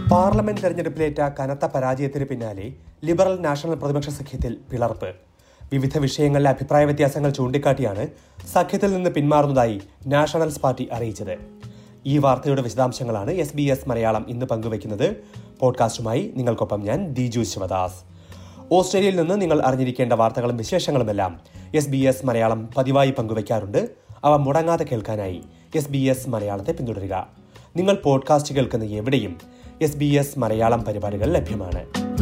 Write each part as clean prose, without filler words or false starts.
Parliament തെരഞ്ഞെടുപ്പിലേറ്റ കനത്ത പരാജയത്തിന് പിന്നാലെ ലിബറൽ നാഷണൽ പ്രതിപക്ഷ സഖ്യത്തിൽ പിളർപ്പ്. വിവിധ വിഷയങ്ങളിലെ അഭിപ്രായ വ്യത്യാസങ്ങൾ ചൂണ്ടിക്കാട്ടിയാണ് സഖ്യത്തിൽ നിന്ന് പിന്മാറുന്നതായി നാഷണൽസ് പാർട്ടി അറിയിച്ചത്. ഈ വാർത്തയുടെ വിശദാംശങ്ങളാണ് SBS മലയാളം ഇന്ന് പങ്കുവയ്ക്കുന്നത്. പോഡ്കാസ്റ്റുമായി നിങ്ങൾക്കൊപ്പം ഞാൻ ദിജു ശിവദാസ്. ഓസ്ട്രേലിയയിൽ നിന്ന് നിങ്ങൾ അറിഞ്ഞിരിക്കേണ്ട വാർത്തകളും വിശേഷങ്ങളുമെല്ലാം SBS മലയാളം പതിവായി പങ്കുവയ്ക്കാറുണ്ട്. അവ മുടങ്ങാതെ കേൾക്കാനായി SBS മലയാളത്തെ പിന്തുടരുക. നിങ്ങൾ പോഡ്കാസ്റ്റ് കേൾക്കുന്ന എവിടെയും SBS മലയാളം പരിപാടികൾ ലഭ്യമാണ്.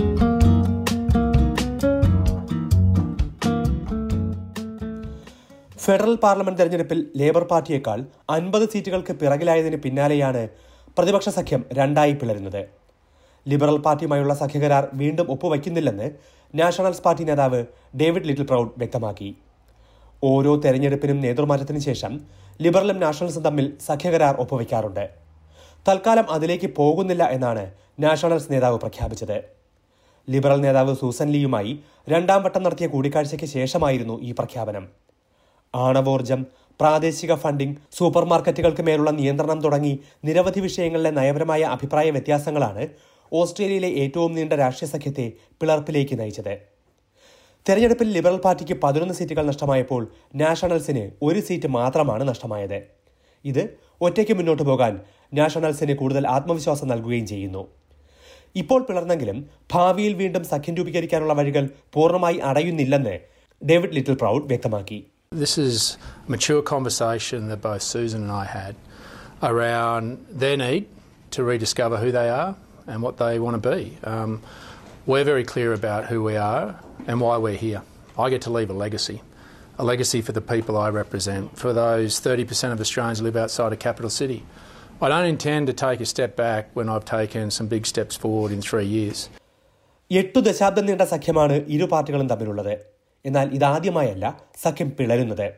ഫെഡറൽ പാർലമെന്റ് തെരഞ്ഞെടുപ്പിൽ ലേബർ പാർട്ടിയേക്കാൾ 50 സീറ്റുകൾക്ക് പിറകിലായതിന് പിന്നാലെയാണ് പ്രതിപക്ഷ സഖ്യം രണ്ടായി പിളരുന്നത്. ലിബറൽ പാർട്ടിയുമായുള്ള സഖ്യകരാർ വീണ്ടും ഒപ്പുവയ്ക്കുന്നില്ലെന്ന് നാഷണൽസ് പാർട്ടി നേതാവ് ഡേവിഡ് ലിറ്റിൽ പ്രൗഡ് വ്യക്തമാക്കി. ഓരോ തെരഞ്ഞെടുപ്പിനും നേതൃമാറ്റത്തിനു ശേഷം ലിബറലും നാഷണൽസും തമ്മിൽ സഖ്യകരാർ ഒപ്പുവയ്ക്കാറുണ്ട്. തൽക്കാലം അതിലേക്ക് പോകുന്നില്ല എന്നാണ് നാഷണൽസ് നേതാവ് പ്രഖ്യാപിച്ചത്. ലിബറൽ നേതാവ് സൂസൻ ലീയുമായി രണ്ടാം വട്ടം നടത്തിയ കൂടിക്കാഴ്ചയ്ക്ക് ശേഷമായിരുന്നു ഈ പ്രഖ്യാപനം. ആണവോർജം, പ്രാദേശിക ഫണ്ടിംഗ്, സൂപ്പർ മാർക്കറ്റുകൾക്ക് മേലുള്ള നിയന്ത്രണം തുടങ്ങി നിരവധി വിഷയങ്ങളിലെ നയപരമായ അഭിപ്രായ വ്യത്യാസങ്ങളാണ് ഓസ്ട്രേലിയയിലെ ഏറ്റവും നീണ്ട രാഷ്ട്രീയ സഖ്യത്തെ പിളർപ്പിലേക്ക് നയിച്ചത്. തെരഞ്ഞെടുപ്പിൽ ലിബറൽ പാർട്ടിക്ക് 11 സീറ്റുകൾ നഷ്ടമായപ്പോൾ നാഷണൽസിന് 1 സീറ്റ് മാത്രമാണ് നഷ്ടമായത്. ഇത് ഒറ്റയ്ക്ക് മുന്നോട്ട് പോകാൻ നാഷണൽസിന് കൂടുതൽ ആത്മവിശ്വാസം നൽകുകയും ചെയ്യുന്നു. ഇപ്പോൾ പിളർന്നെങ്കിലും ഭാവിയിൽ വീണ്ടും സഖ്യം രൂപീകരിക്കാനുള്ള വഴികൾ പൂർണ്ണമായി അടയുന്നില്ലെന്ന് ഡേവിഡ് ലിറ്റിൽ പ്രൗഡ് വ്യക്തമാക്കി. This is a mature conversation that both Susan and I had around their need to rediscover who they are and what they want to be. We're very clear about who we are and why we're here. I get to leave a legacy for the people I represent, for those 30% of Australians who live outside a capital city. I don't intend to take a step back when I've taken some big steps forward in 3 years. 8 ദശാബ്ദം നീണ്ട സഖ്യമാണ് ഇരു പാർട്ടികളും തമ്മിലുള്ളത്. എന്നാൽ ഇതാദ്യമായല്ല സഖ്യം പിളരുന്നത്.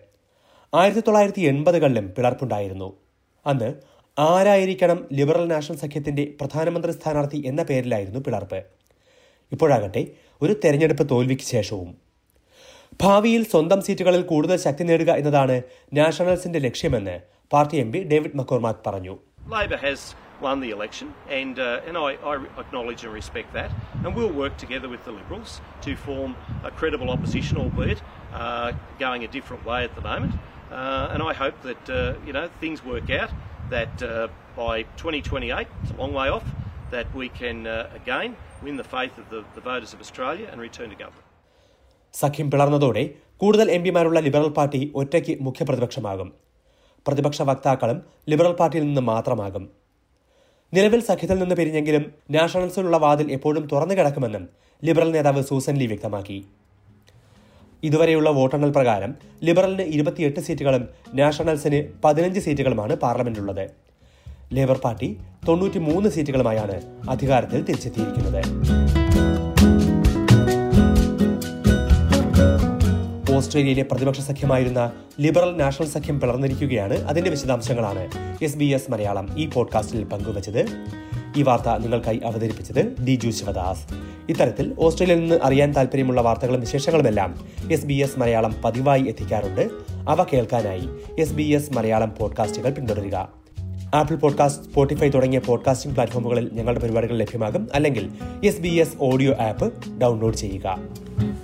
1980കളിലും പിളർപ്പുണ്ടായിരുന്നു. അന്ന് ആരായിരിക്കണം liberal national സഖ്യത്തിന്റെ പ്രധാനമന്ത്രി സ്ഥാനാർത്ഥി എന്ന പേരിലായിരുന്നു പിളർപ്പ്. ഇപ്പോഴാകട്ടെ ഒരു തെരഞ്ഞെടുപ്പ് തോൽവിക്ക് ശേഷവും. ഭാവിയിൽ സ്വന്തം സീറ്റുകളിൽ കൂടുതൽ ശക്തി നേടുക എന്നതാണ് നാഷണൽസിന്റെ ലക്ഷ്യമെന്ന് പാർട്ടി MP ഡേവിഡ് മക്കോർമാക് പറഞ്ഞു. Labor has won the election and I acknowledge and respect that, and we'll work together with the Liberals to form a credible opposition, albeit going a different way at the moment, and I hope that things work out, that by 2028, it's a long way off, that we can again win the faith of the voters of Australia and return to government. സഖ്യം പിളർന്നതോടെ കൂടുതൽ MPമാരുള്ള liberal party ഒറ്റയ്ക്ക് മുഖ്യപ്രതിപക്ഷമാകും. പ്രതിപക്ഷ വക്താക്കളും liberal പാർട്ടിയിൽ നിന്ന് മാത്രമാകും. നിലവിൽ സഖ്യത്തിൽ നിന്ന് പിരിഞ്ഞെങ്കിലും നാഷണൽസിലുള്ള വാതിൽ എപ്പോഴും തുറന്നു കിടക്കുമെന്നും ലിബറൽ നേതാവ് സൂസൻ ലീ വ്യക്തമാക്കി. ഇതുവരെയുള്ള വോട്ടെണ്ണൽ പ്രകാരം ലിബറലിന് 28 സീറ്റുകളും നാഷണൽസിന് 15 സീറ്റുകളുമാണ് പാർലമെന്റിലുള്ളത്. ലേബർ പാർട്ടി 93 സീറ്റുകളുമായാണ് അധികാരത്തിൽ തിരിച്ചെത്തിയിരിക്കുന്നത്. ഓസ്ട്രേലിയയിലെ പ്രതിപക്ഷ സഖ്യമായിരുന്ന ലിബറൽ നാഷണൽ സഖ്യം പിളർന്നിരിക്കുകയാണ്. അതിന്റെ വിശദാംശങ്ങളാണ് SBS മലയാളം ഈ പോഡ്കാസ്റ്റിൽ പങ്കുവച്ചത്. ഈ വാർത്ത നിങ്ങൾക്കായി അവതരിപ്പിച്ചത് ദിജു ശിവദാസ്. ഇത്തരത്തിൽ ഓസ്ട്രേലിയയിൽ നിന്ന് അറിയാൻ താല്പര്യമുള്ള വാർത്തകളും വിശേഷങ്ങളുമെല്ലാം SBS മലയാളം പതിവായി എത്തിക്കാറുണ്ട്. അവ കേൾക്കാനായി SBS മലയാളം പോഡ്കാസ്റ്റുകൾ പിന്തുടരുക. ആപ്പിൾ പോഡ്കാസ്റ്റ്, സ്പോട്ടിഫൈ തുടങ്ങിയ പോഡ്കാസ്റ്റിംഗ് പ്ലാറ്റ്ഫോമുകളിൽ ഞങ്ങളുടെ പരിപാടികൾ ലഭ്യമാകും. അല്ലെങ്കിൽ SBS ഓഡിയോ ആപ്പ് ഡൗൺലോഡ് ചെയ്യുക.